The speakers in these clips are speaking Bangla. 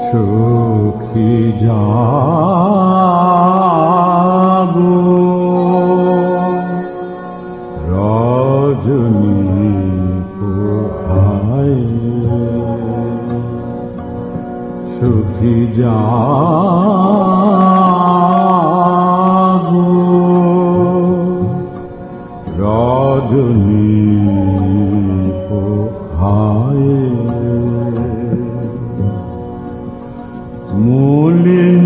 সখী জাগো রজনী পোহায় সখী জাগো রজনী পোহায় মলিন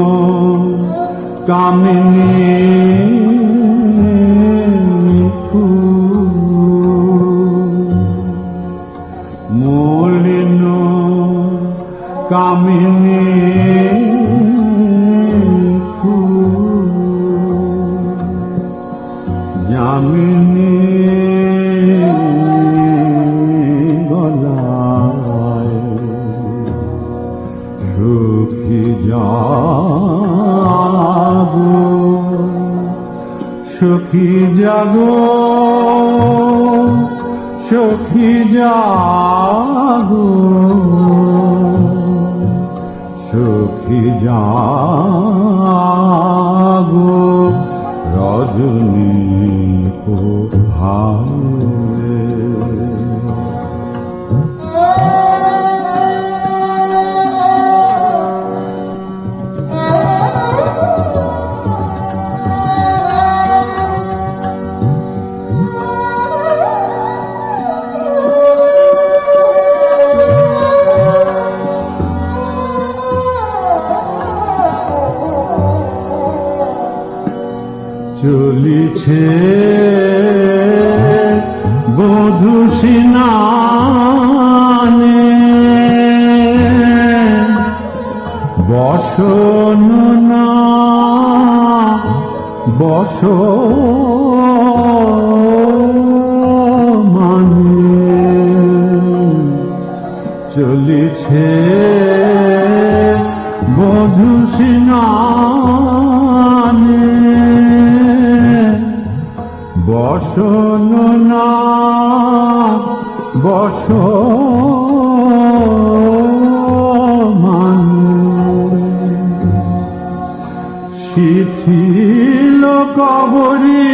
কামিনী মলিন কামিনী যামিনী গলায় সখী জাগো সখী জাগো সখী জাগো সখী জাগো রজনী পোহায় চলিছে বধূ স্নানে বসন না বস মানে চলিছে বধূ স্নানে বসন না বস শিথিল কবরী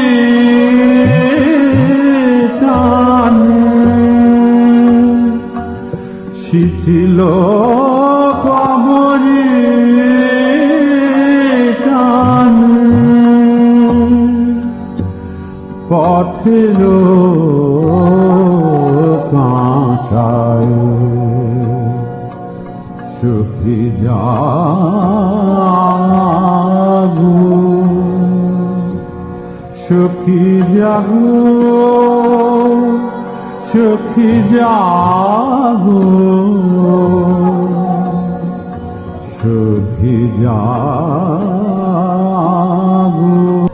টানে শিথিল কবরী টানে পথের কাঁটায় সখী জাগো সখী জাগো সখী জাগো সখী জাগো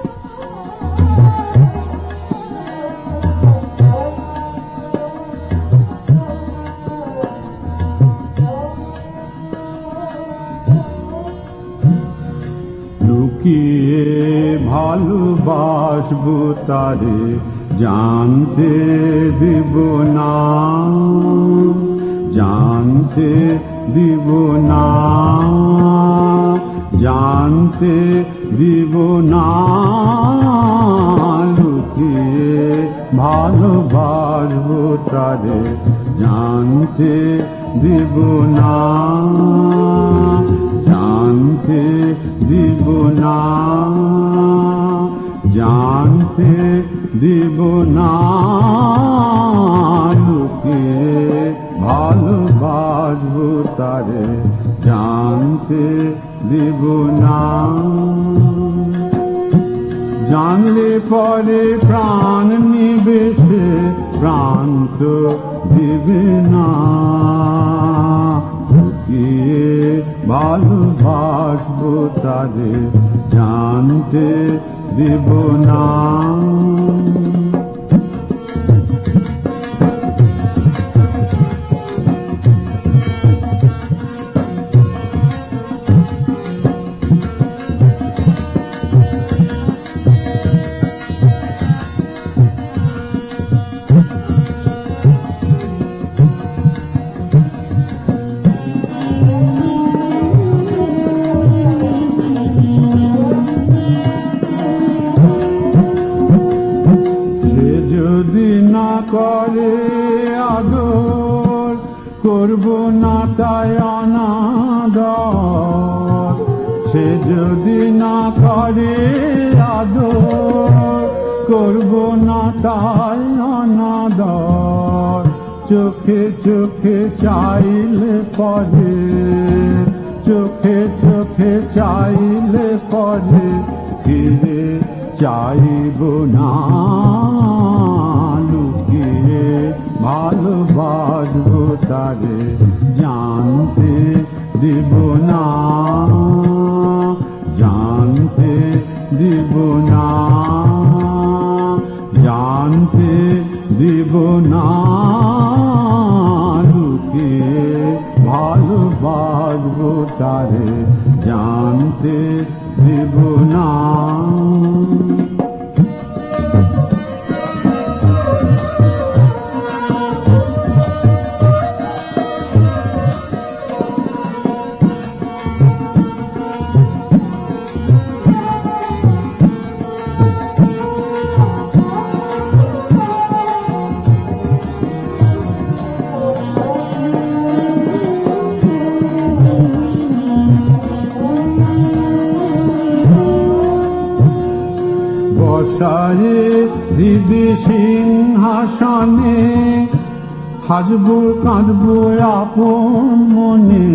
লুকিয়ে ভালোবাসবো তারে জানতে দিব না জানতে দিব না জানতে দিব না লুকিয়ে ভালোবাসবো তারে জানতে দিব না জানতে দিব না জানতে দিব না লুকিয়ে ভালোবাসবো তারে জানতে দিব না জানলে পরে প্রাণ নিবেশে প্রাণ তো দিবে না লুকিয়ে ভালোবাসবো তারে জানতে দিব না করে আদর, করব না তাই অনাদর। সে যদি না করে আদর, করব না তাই অনাদর। চোখে চোখে চাইলে পরে, চোখে চোখে চাইলে পরে, ফিরে চাইব না। লুকিয়ে ভালোবাসবো তারে, জানতে দিব না, জানতে দিব না, জানতে দিব না। লুকিয়ে ভালোবাসবো তারে, জানতে দিব না। বসায়ে হৃদি সিংহাসনে, হাসবো কাঁদবো আপন মনে।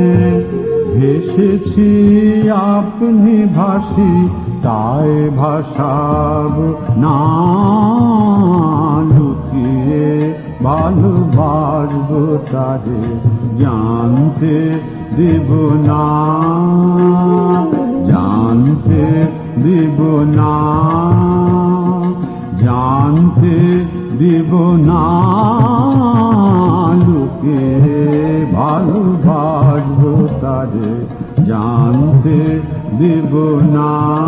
ভেসেছি আপনি ভাসি, তাই ভাসাব না। লুকিয়ে ভালোবাসবো তারে, জানতে দিব না, জানতে দিব না, জানতে দিব না। লুকিয়ে ভালোবাসবো তারে, জানতে দিব না।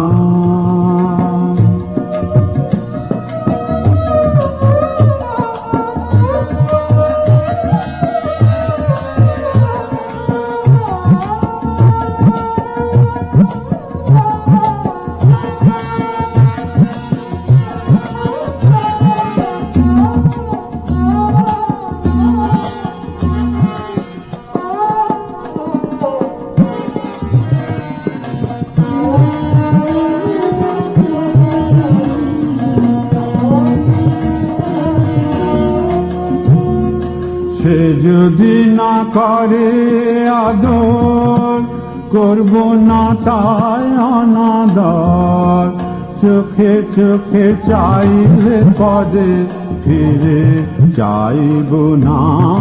সে যদি না করে আদর, করব না তাই অনাদর। চোখে চোখে চাইলে পরে, ফিরে চাইব না।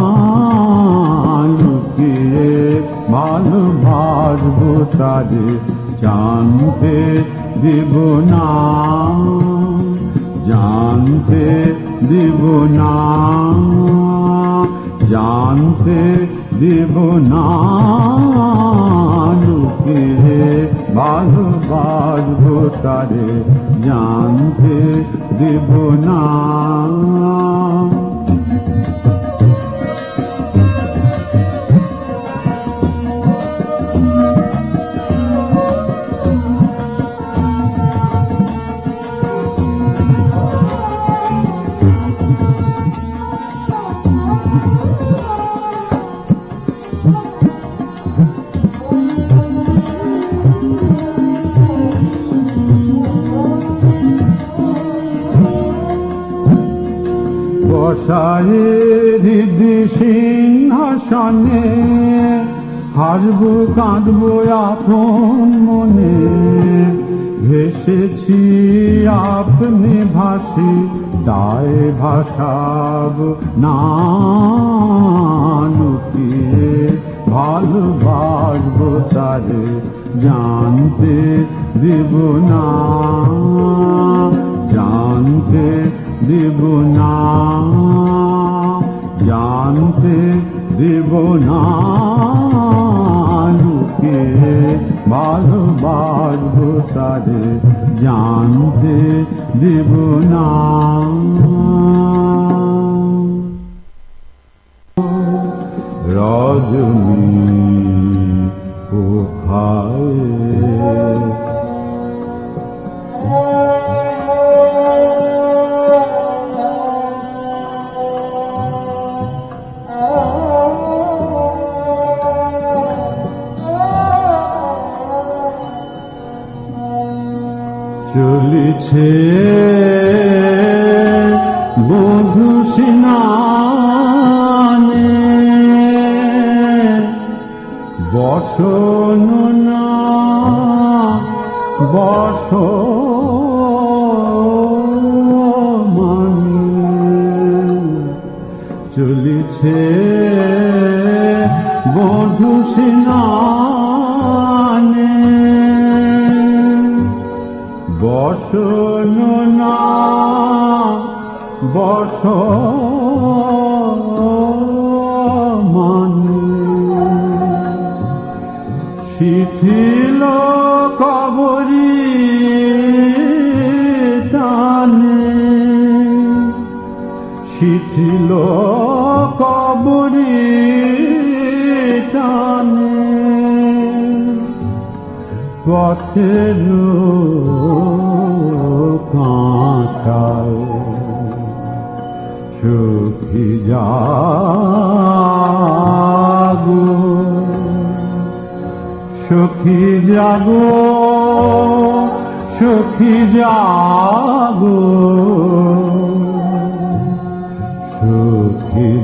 লুকিয়ে ভালোবাসবো তারে, জানতে দিব না, জানতে দিব না, জানতে দিব না। লুকিয়ে ভালোবাসবো তারে, জানতে দিব না। বসায়ে হৃদি সিংহাসনে, হাসবো কাঁদবো আপন মনে। ভেসেছি আপনি ভাসি, তাই ভাসাব না। লুকিয়ে ভালোবাসবো তারে, জানতে দিব না, জানতে দিব না, জানতে দিব না। লুকিয়ে ভালোবাসবো তারে, জানতে দিব না। রজনী কোথায়, চলেছে বধূ স্নানে, বসন না বসমানে, চলেছে বধূ স্নানে, বসন না বসমানে, শিথিল কবরী টানে, শিথিল কবরী টানে, পথের কাঁটায় সুখী জাগো, সুখী জাগো, সুখী জাগো, সুখী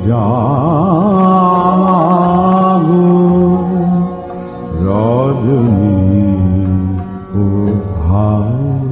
জাগো, রজনী ও ভাই।